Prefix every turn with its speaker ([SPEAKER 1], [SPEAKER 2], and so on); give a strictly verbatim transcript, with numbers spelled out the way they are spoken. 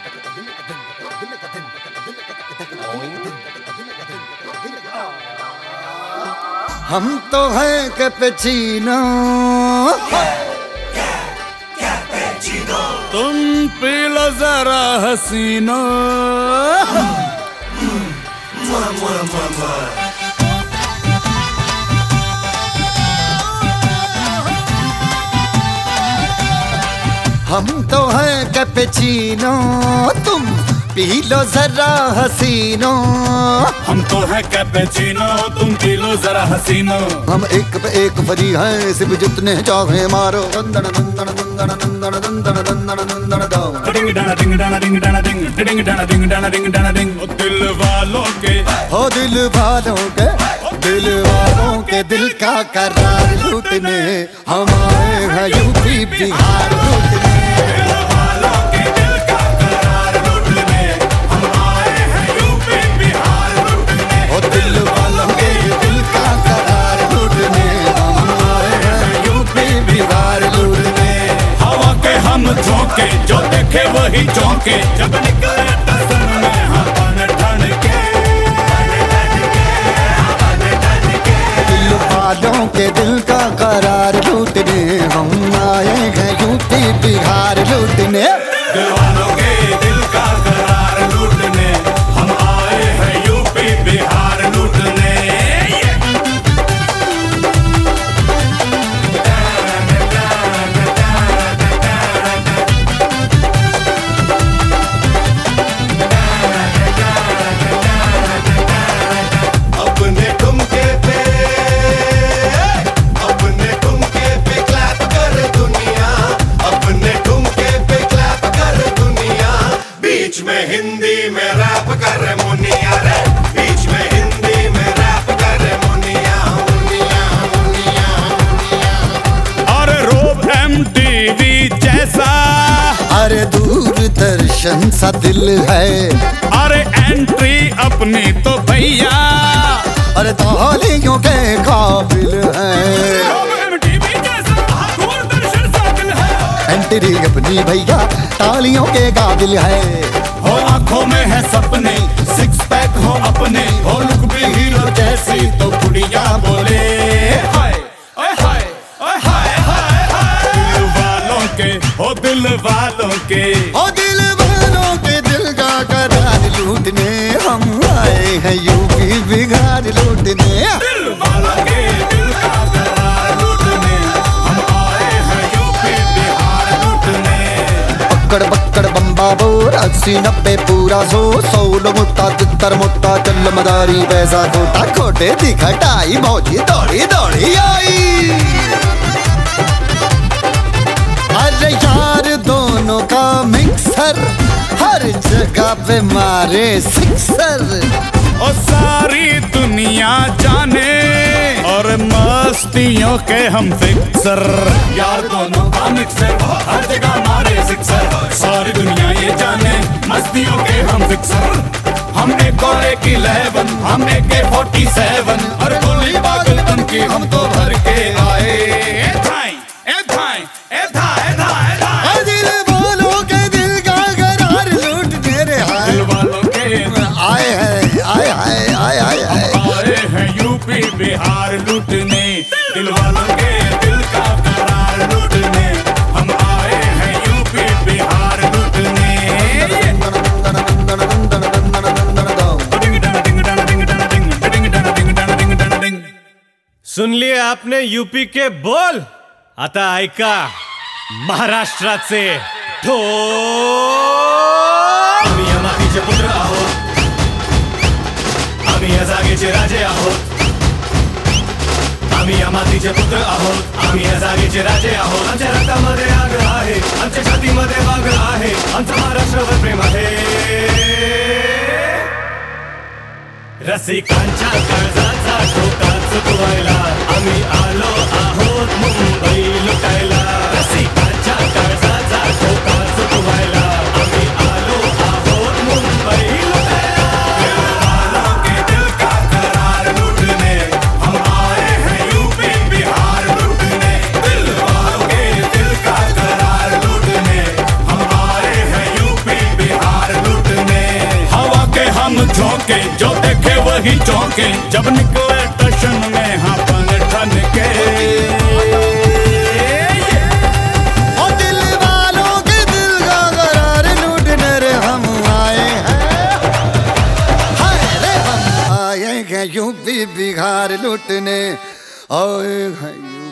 [SPEAKER 1] हम तो हैं कैपेचिनो, तुम पी लो जरा हसीनो। हम तो हैं कैपेचिनो, तुम पी लो जरा हसीनो।
[SPEAKER 2] हम तो हैं कैपेचिनो, तुम पी लो जरा हसीनो।
[SPEAKER 1] हम एक पे एक फरी हैं, सिर्फ जितने चाहे मारो। दंदन दंदन दंदन दंदन दंदन दंदन दंदन दाओ।
[SPEAKER 2] डिंग डाना डिंग डाना डिंग डाना डिंग डिंग डाना डिंग डाना डिंग डाना डिंग। ओ दिल वालों के,
[SPEAKER 1] हो दिल वालों के, दिल वालों के दिल का करार लूटने हम आए हैं यूपी बिहार लूटने।
[SPEAKER 2] दिल वालों के दिल का करार लूटने हम आए हैं यूपी बिहार लूटने।
[SPEAKER 1] हो दिल वालों के दिल का करार लूटने हम आए हैं यूपी बिहार लूटने।
[SPEAKER 2] हवा के हम झोंके, जो देखे वही चौंके। जब निकले टसन में हवन ठन के,
[SPEAKER 1] दिल वालों के दिल का करार लूटने हम आए हैं यूपी बिहार लूटने।
[SPEAKER 2] दिल वालों के दिल का करार लूटने हम आए हैं यूपी बिहार लूटने।
[SPEAKER 3] अपने ठुमके पे, अपने ठुमके पे क्लैप कर दुनिया, अपने ठुमके पे क्लैप कर दुनिया। बीच में हिंदी में रैप कर मुनिया रे, बीच में हिंदी में रैप कर मुनिया मुनिया मुनिया मुनिया।
[SPEAKER 2] अरे रोब एमटीवी जैसा,
[SPEAKER 1] अरे दूरदर्शन सा दिल है।
[SPEAKER 2] अरे एंट्री अपनी तो भैया,
[SPEAKER 1] अरे तालियों के काबिल है।
[SPEAKER 2] रोब एमटीवी जैसा दूरदर्शन सा दिल है।
[SPEAKER 1] एंट्री अपनी भैया तालियों के काबिल है।
[SPEAKER 2] हो आंखों में है सपने, सिक्स पैक हो अपने। हो लुक भी हीरो जैसी तो कुड़िया बोले हाय ओए हाय ओए हाय हाय हाय। दिल वालों के, हो दिल वालों के,
[SPEAKER 1] ओ दिल वालों के दिल का करार लूटने हम आए हैं यूपी बिहार लूटने।
[SPEAKER 2] दिल वालों के दिल का करार लूटने हम आए हैं यूपी बिहार लूटने।
[SPEAKER 1] पकड़ पकड़ बम्बा बोर अस्सी नब्बे पूरा सो। सौलो मुत्ता तितर मुत्ता चल मदारी पैसा खोटा खोटे दिखटाई मौजी दौड़ी दौड़ी आई। अरे यार दोनों का मिक्सर हर जगह पे मारे सिक्सर।
[SPEAKER 2] और सारी दुनिया जाने और मस्तियों के हम फिक्सर। यार दोनों का मिक्सर हर जगह मारे सिक्सर। सारी दुनिया ये जाने मस्तियों के हम फिक्सर। हम एक और एक इलेवन, हम एक के फोर्टी सेवन। और गोली बागल तन की हम तो भर के आए। ए थाई ए थाई ए थाई ए थाई ए थाई।
[SPEAKER 1] ओ दिल वालों के दिल का करार लूटने रे हाय।
[SPEAKER 2] दिल वालों के
[SPEAKER 1] आए हैं आए आए आए आए आए।
[SPEAKER 2] आए हैं यूपी बिहार लूटने। दिल वालों के दिल का करार लूटने हम आए हैं यूपी बिहार लूटने। डिंग डाना डिंग डाना डिंग डाना डिंग, डिंग डाना डिंग डाना डिंग डाना डिंग।
[SPEAKER 4] सुन लिए आपने यूपी के बोल, आता ऐका महाराष्ट्राचे ढोल।
[SPEAKER 2] आम्ही या मातीचे पुत्र आहोत, आम्ही या जागेचे राजे आहोत। आम्ही या मातीचे पुत्र आहोत, आम्ही या जागेचे राजे आहोत. आमच्या रक्तामध्ये आग आहे, आमच्या छातीमध्ये वाघ आहे. आमचं महाराष्ट्रावर प्रेम आहे. रसिकांच्या काळजाचा ठोका चुकवायला आम्ही आलो आहोत मुंबई लुटायला. रसिकांच्या काळजाचा ठोका चुकवायला आम्ही आलो आहोत मुंबई लुटायला. दिल वालों के दिल का करार लूटने हम आए हैं यूपी बिहार लूटने. दिल वालों के दिल का करार लूटने हम आए हैं यूपी बिहार भौंके, जो देखे वही चौंके, जब निकले टशन में हाँ पन ठन के।
[SPEAKER 1] ओ दिल वालों के दिल का करार लूटने रे हम आए हैं, हाय रे हम आए हैं यूपी बिहार लूटने, आए हैं